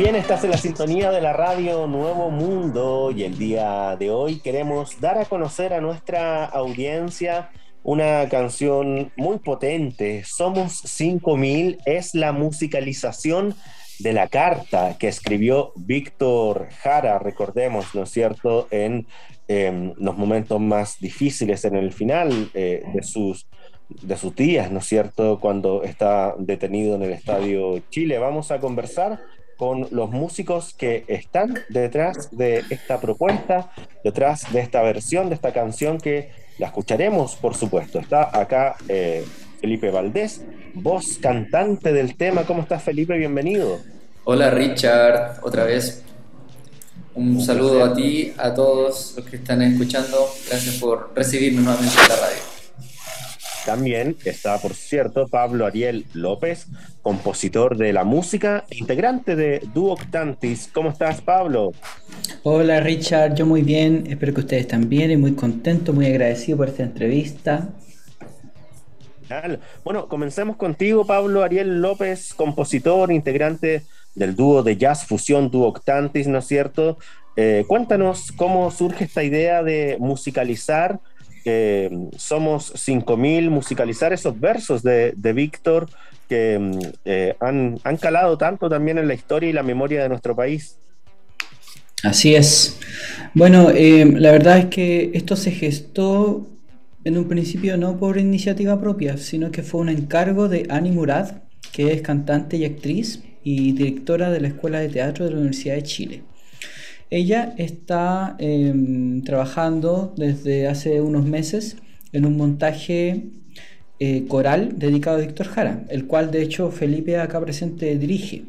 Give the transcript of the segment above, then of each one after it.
bien, estás en la sintonía de la radio Nuevo Mundo y el día de hoy queremos dar a conocer a nuestra audiencia una canción muy potente. Somos 5000 es la musicalización de la carta que escribió Víctor Jara, recordemos, ¿no es cierto?, en los momentos más difíciles en el final de sus días, ¿no es cierto?, cuando está detenido en el Estadio Chile. Vamos a conversar con los músicos que están detrás de esta propuesta, detrás de esta versión de esta canción que la escucharemos, por supuesto. Está acá Felipe Valdés, voz cantante del tema. ¿Cómo estás, Felipe? Bienvenido. Hola Richard, otra vez un Un saludo placer. a ti, a todos los que están escuchando. Gracias por recibirme nuevamente en la radio. También está, por cierto, Pablo Ariel López, compositor de la música e integrante de Duo Octantis. ¿Cómo estás, Pablo? Hola Richard, yo muy bien, espero que ustedes también y muy contento, muy agradecido por esta entrevista. Bueno, comencemos contigo, Pablo Ariel López, compositor, integrante del dúo de jazz fusión Duo Octantis, ¿no es cierto? Cuéntanos cómo surge esta idea de musicalizar, somos 5000, musicalizar esos versos de Víctor que han calado tanto también en la historia y la memoria de nuestro país. Así es. Bueno, la verdad es que esto se gestó en un principio no por iniciativa propia, sino que fue un encargo de Ani Murad, que es cantante y actriz y directora de la Escuela de Teatro de la Universidad de Chile. Ella está trabajando desde hace unos meses en un montaje coral dedicado a Víctor Jara, el cual de hecho Felipe acá presente dirige.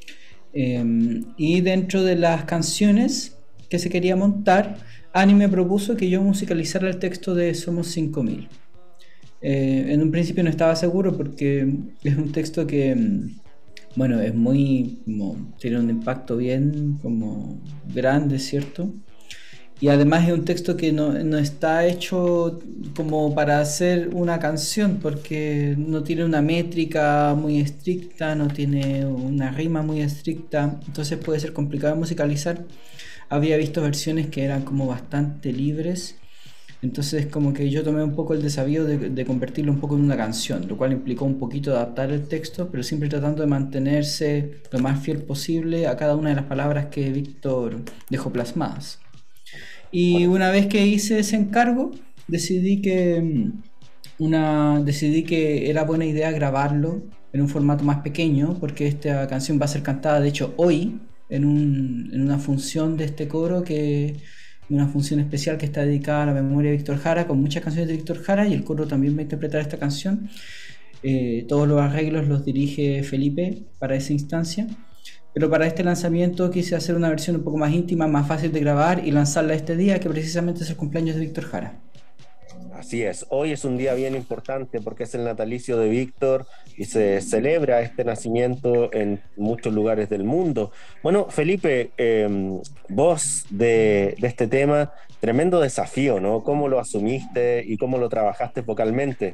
Y dentro de las canciones que se quería montar, Ani me propuso que yo musicalizara el texto de Somos 5000. En un principio no estaba seguro porque es un texto que, bueno, es muy, tiene un impacto bien como grande, ¿cierto? Y además es un texto que no está hecho como para hacer una canción, porque no tiene una métrica muy estricta, no tiene una rima muy estricta, entonces puede ser complicado de musicalizar. Había visto versiones que eran como bastante libres, entonces como que yo tomé un poco el desafío de convertirlo un poco en una canción, lo cual implicó un poquito adaptar el texto, pero siempre tratando de mantenerse lo más fiel posible a cada una de las palabras que Víctor dejó plasmadas. Y Bueno, una vez que hice ese encargo, decidí que era buena idea grabarlo en un formato más pequeño, porque esta canción va a ser cantada, de hecho, hoy, en una función de este coro, una función especial que está dedicada a la memoria de Víctor Jara, con muchas canciones de Víctor Jara, y el coro también va a interpretar esta canción. Todos los arreglos los dirige Felipe para esa instancia. Pero para este lanzamiento quise hacer una versión un poco más íntima, más fácil de grabar y lanzarla este día, que precisamente es el cumpleaños de Víctor Jara. así es, hoy es un día bien importante porque es el natalicio de Víctor y se celebra este nacimiento en muchos lugares del mundo. Bueno, Felipe, vos de este tema, tremendo desafío, ¿no? ¿Cómo lo asumiste y cómo lo trabajaste vocalmente?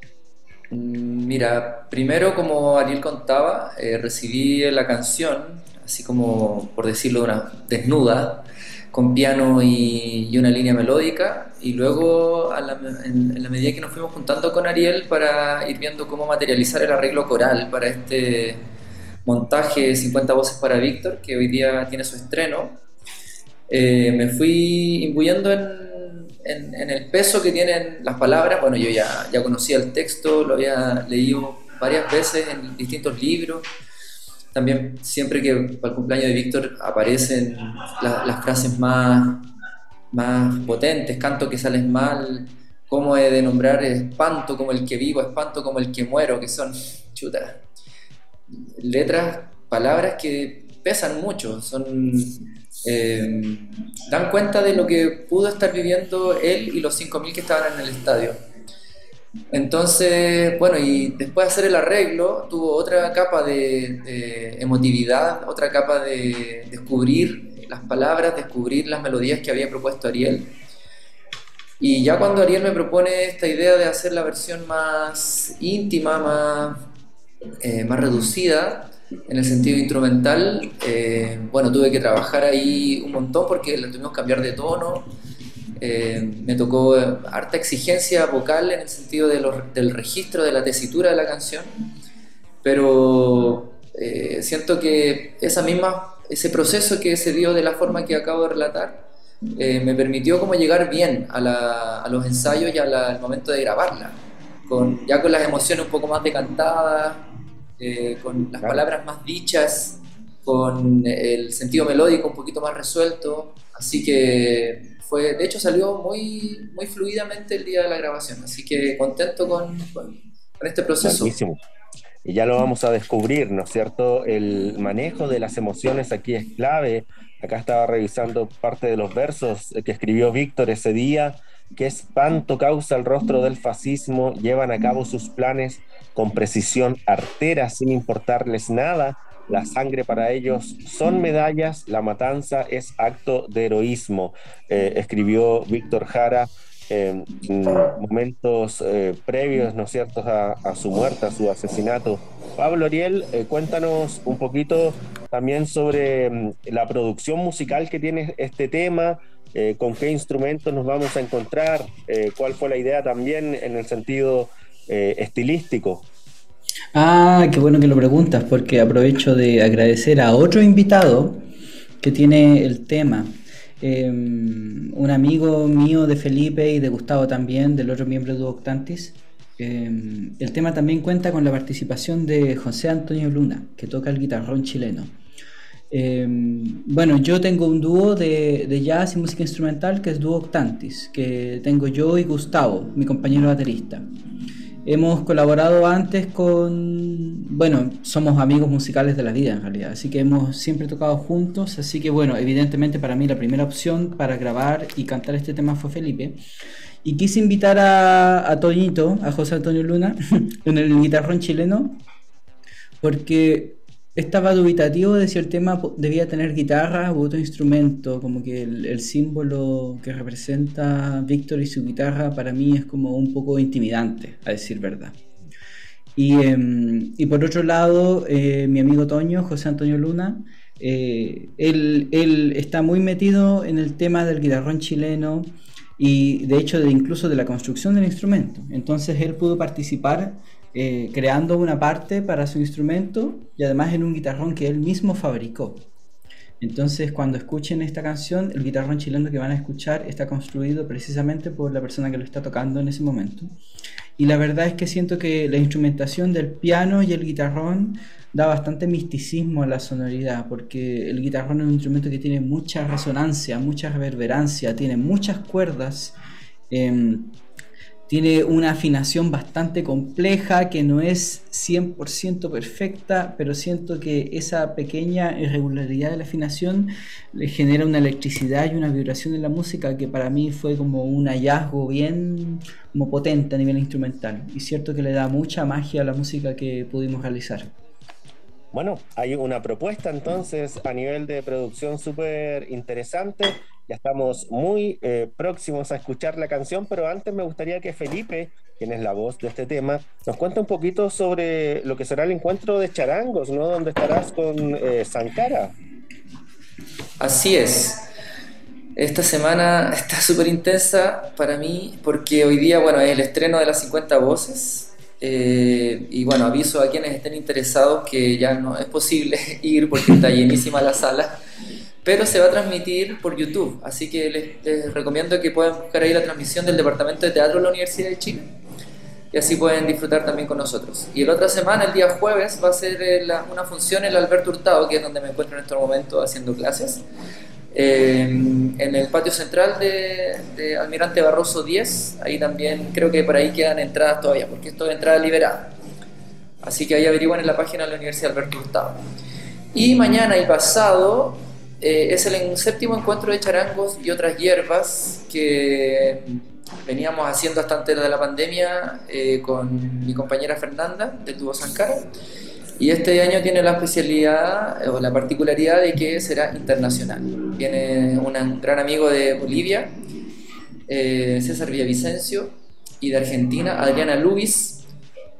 Mira, primero como Ariel contaba, recibí la canción, así como por decirlo, una desnuda, con piano y una línea melódica, y luego en la medida que nos fuimos juntando con Ariel para ir viendo cómo materializar el arreglo coral para este montaje 50 voces para Víctor, que hoy día tiene su estreno, me fui imbuyendo en el peso que tienen las palabras. Bueno, yo ya conocía el texto, lo había leído varias veces en distintos libros. También siempre que para el cumpleaños de Víctor aparecen las frases más potentes, canto que sales mal, cómo he de nombrar espanto como el que vivo, espanto como el que muero, que son chutas, letras, palabras que pesan mucho, dan cuenta de lo que pudo estar viviendo él y los 5000 que estaban en el estadio. Entonces, bueno, y después de hacer el arreglo, tuvo otra capa de emotividad, otra capa de descubrir las palabras, descubrir las melodías que había propuesto Ariel. Y ya cuando Ariel me propone esta idea de hacer la versión más íntima, más reducida, En el sentido instrumental, bueno, tuve que trabajar ahí un montón porque le tuvimos que cambiar de tono. Me tocó harta exigencia vocal en el sentido del registro, de la tesitura de la canción, pero siento que ese proceso que se dio de la forma que acabo de relatar me permitió como llegar bien a los ensayos y al momento de grabarla, ya con las emociones un poco más decantadas, con las Claro. palabras más dichas, con el sentido melódico un poquito más resuelto, así que de hecho salió muy, muy fluidamente el día de la grabación, así que contento con este proceso. Buenísimo. Y ya lo vamos a descubrir, ¿no es cierto? El manejo de las emociones aquí es clave. Acá estaba revisando parte de los versos que escribió Víctor ese día. Qué espanto causa el rostro del fascismo, llevan a cabo sus planes con precisión artera sin importarles nada. La sangre para ellos son medallas, la matanza es acto de heroísmo. Escribió Víctor Jara momentos previos, ¿no es cierto?, a su muerte, a su asesinato. Pablo Ariel, cuéntanos un poquito también sobre la producción musical que tiene este tema, con qué instrumentos nos vamos a encontrar, cuál fue la idea también en el sentido estilístico. Ah, qué bueno que lo preguntas, porque aprovecho de agradecer a otro invitado que tiene el tema. Un amigo mío de Felipe y de Gustavo también, del otro miembro de Duo Octantis. El tema también cuenta con la participación de José Antonio Luna, que toca el guitarrón chileno. Bueno, yo tengo un dúo de jazz y música instrumental que es Duo Octantis, que tengo yo y Gustavo, mi compañero baterista. Hemos colaborado antes bueno, somos amigos musicales de la vida en realidad, así que hemos siempre tocado juntos, así que bueno, evidentemente para mí la primera opción para grabar y cantar este tema fue Felipe. Y quise invitar a Toñito, a José Antonio Luna, en el guitarrón chileno, porque estaba dubitativo de si el tema debía tener guitarra u otro instrumento, como que el símbolo que representa Víctor y su guitarra para mí es como un poco intimidante, a decir verdad. Y por otro lado, mi amigo Toño, José Antonio Luna, él está muy metido en el tema del guitarrón chileno y de hecho incluso de la construcción del instrumento. Entonces él pudo participar creando una parte para su instrumento y además en un guitarrón que él mismo fabricó. Entonces cuando escuchen esta canción, el guitarrón chileno que van a escuchar está construido precisamente por la persona que lo está tocando en ese momento. Y la verdad es que siento que la instrumentación del piano y el guitarrón da bastante misticismo a la sonoridad, porque el guitarrón es un instrumento que tiene mucha resonancia, mucha reverberancia, tiene muchas cuerdas, tiene una afinación bastante compleja que no es 100% perfecta, pero siento que esa pequeña irregularidad de la afinación le genera una electricidad y una vibración en la música que para mí fue como un hallazgo bien como potente a nivel instrumental. Y cierto que le da mucha magia a la música que pudimos realizar. Bueno, hay una propuesta entonces a nivel de producción súper interesante. Ya estamos muy próximos a escuchar la canción, pero antes me gustaría que Felipe, quien es la voz de este tema, nos cuente un poquito sobre lo que será el encuentro de charangos, ¿no? Donde estarás con Sankara. Así es. Esta semana está súper intensa para mí porque hoy día, bueno, es el estreno de las 50 voces. Y bueno, aviso a quienes estén interesados que ya no es posible ir porque está llenísima la sala, pero se va a transmitir por YouTube, así que les recomiendo que puedan buscar ahí la transmisión del Departamento de Teatro de la Universidad de Chile y así pueden disfrutar también con nosotros. Y la otra semana, el día jueves, va a ser una función en el Alberto Hurtado, que es donde me encuentro en este momento haciendo clases, en el patio central de Almirante Barroso 10. Ahí también creo que por ahí quedan entradas todavía, porque esto es entrada liberada, así que ahí averiguan en la página de la Universidad Alberto Hurtado. Y mañana y pasado es el séptimo encuentro de charangos y otras hierbas que veníamos haciendo hasta antes de la pandemia con mi compañera Fernanda del Dúo Sankara. Y este año tiene la especialidad o la particularidad de que será internacional. Viene un gran amigo de Bolivia, César Villavicencio, y de Argentina, Adriana Lubis,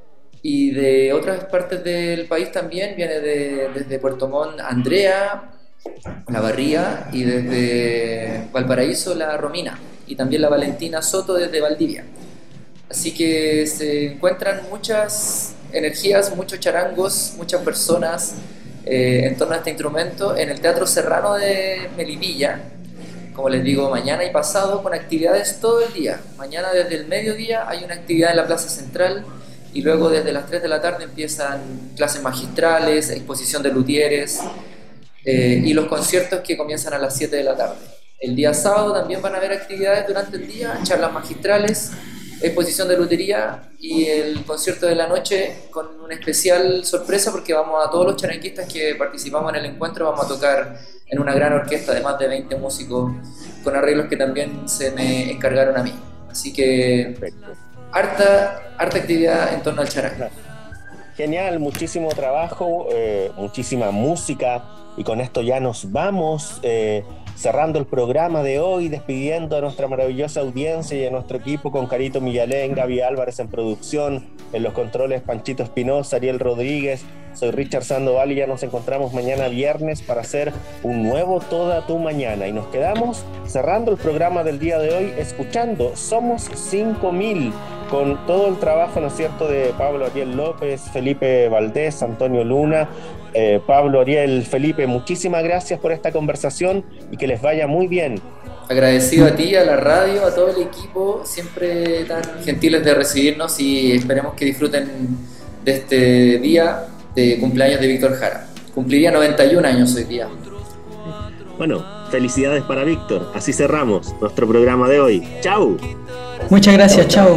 Y de otras partes del país también viene desde Puerto Montt Andrea, la Barría, y desde Valparaíso la Romina, y también la Valentina Soto desde Valdivia. Así que se encuentran muchas energías, muchos charangos, muchas personas en torno a este instrumento en el Teatro Serrano de Melipilla, como les digo, mañana y pasado, con actividades todo el día. Mañana desde el mediodía hay una actividad en la Plaza Central, y luego desde las 3 de la tarde empiezan clases magistrales, exposición de luthieres, y los conciertos que comienzan a las 7 de la tarde. El día sábado también van a haber actividades durante el día, charlas magistrales, exposición de lutería y el concierto de la noche con una especial sorpresa, porque vamos a todos los charanguistas que participamos en el encuentro, vamos a tocar en una gran orquesta de más de 20 músicos con arreglos que también se me encargaron a mí. Así que harta actividad en torno al charango. Genial, muchísimo trabajo, muchísima música, y con esto ya nos vamos cerrando el programa de hoy, despidiendo a nuestra maravillosa audiencia y a nuestro equipo, con Carito Millalén, Gaby Álvarez en producción, en los controles Panchito Espinosa, Ariel Rodríguez. Soy Richard Sandoval y ya nos encontramos mañana viernes para hacer un nuevo Toda Tu Mañana, y nos quedamos cerrando el programa del día de hoy escuchando Somos 5000, con todo el trabajo, ¿no es cierto?, de Pablo Ariel López, Felipe Valdés, Antonio Luna. Pablo, Ariel, Felipe, muchísimas gracias por esta conversación y que les vaya muy bien. Agradecido a ti, a la radio, a todo el equipo, siempre tan gentiles de recibirnos, y esperemos que disfruten de este día de cumpleaños de Víctor Jara. Cumpliría 91 años hoy día. Bueno, felicidades para Víctor. Así cerramos nuestro programa de hoy. ¡Chau! Muchas gracias, chao.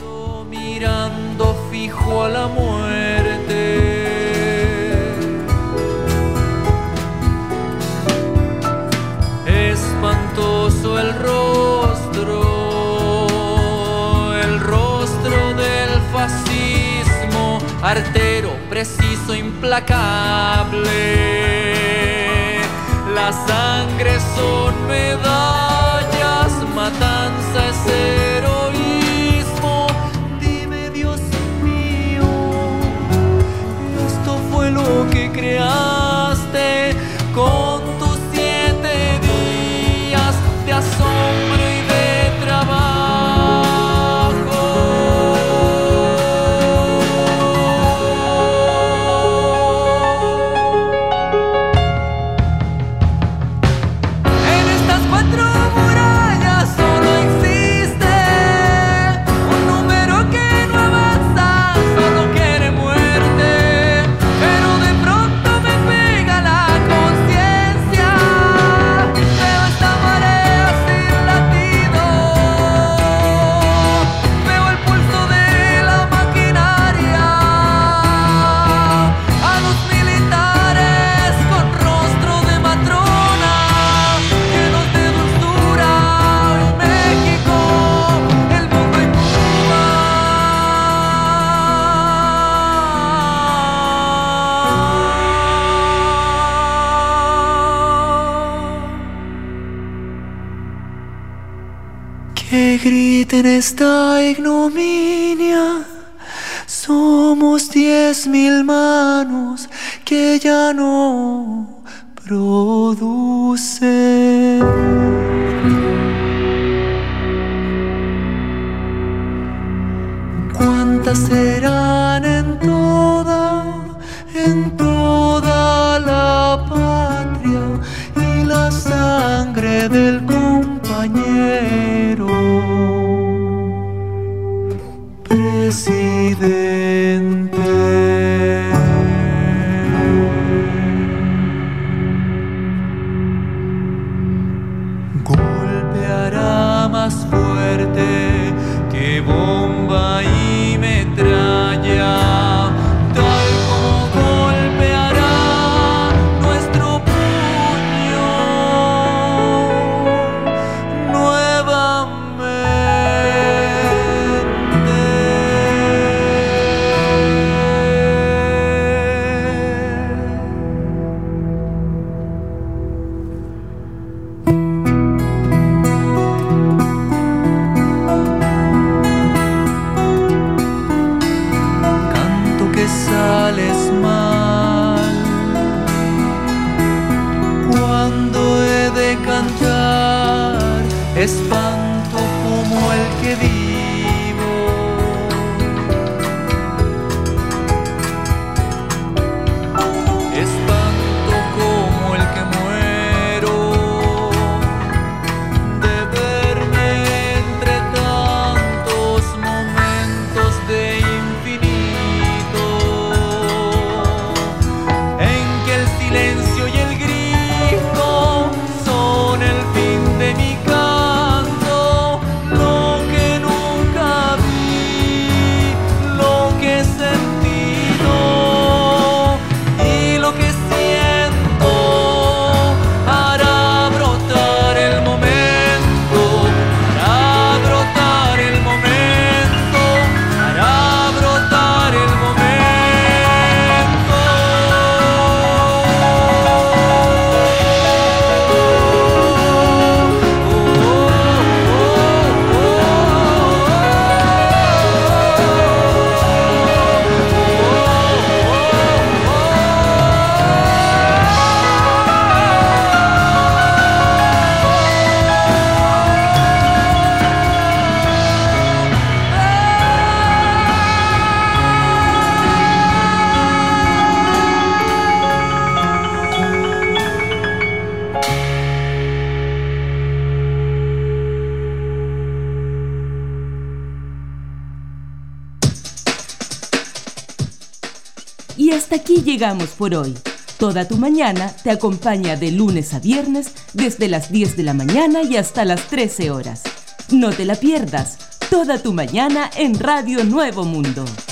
Mirando fijo a la muerte, espantoso el rostro del fascismo, artero, preciso, implacable. La sangre son medallas, matanza es heroísmo. Dime, Dios mío, esto fue lo que creaste con tus 7 días de asombro y de trabajo. En estas 4 murallas solo existe un número que no avanza, solo quiere muerte. Pero de pronto me pega la conciencia, veo esta marea sin latido, veo el pulso de la maquinaria, a los militares con rostro de matrona, llenos de dulzura. En México, el mundo y Cuba. Que griten esta ignominia. Somos 10.000 manos que ya no producen. ¿Cuántas serán en toda la patria? Y la sangre del compañero presidente. Golpeará más fuerte que bomba y metralla, tal como golpea que vivo. Espanto como el que muero de verme entre tantos momentos de infinito, en que el silencio y el grito son el fin de mi canto, lo que nunca vi, lo que he sentido y lo que siento hará brotar el momento, hará brotar el momento, hará brotar el Y hasta aquí llegamos por hoy. Toda tu mañana te acompaña de lunes a viernes desde las 10 de la mañana y hasta las 13 horas. No te la pierdas. Toda tu mañana en Radio Nuevo Mundo.